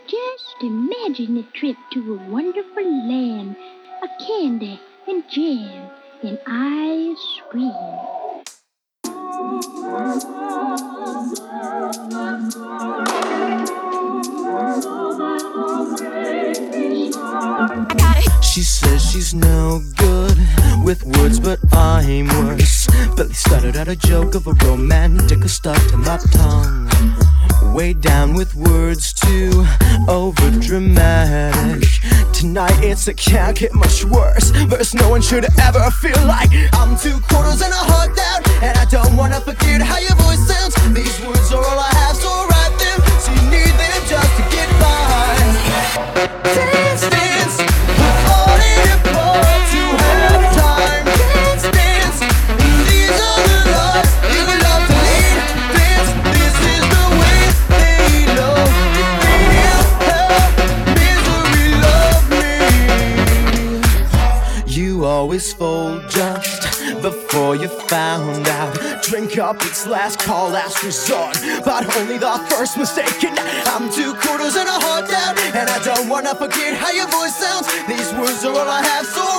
Just imagine a trip to a wonderful land of candy and jam and ice cream. She says she's no good with words, but I'm worse. Billy started out a joke of a romantic stuck to my tongue. Way down with words too over dramatic. Tonight it's a can't get much worse. Verse no one should ever feel like I'm 2/4 and a heart down, and I don't wanna forget how your voice sounds. These words are all I have, so write them. So you need them just to get by. Dance, dance, put all in your part to have time. Dance, dance, these are the lives you love to lead. Dance, this is the way they love. Feel hell, misery, love me. You always fold just before you found out. Drink up, it's last call, last resort, but only the first mistake. And I'm 2/4 and a heart down, and I don't wanna forget how your voice sounds. These words are all I have, so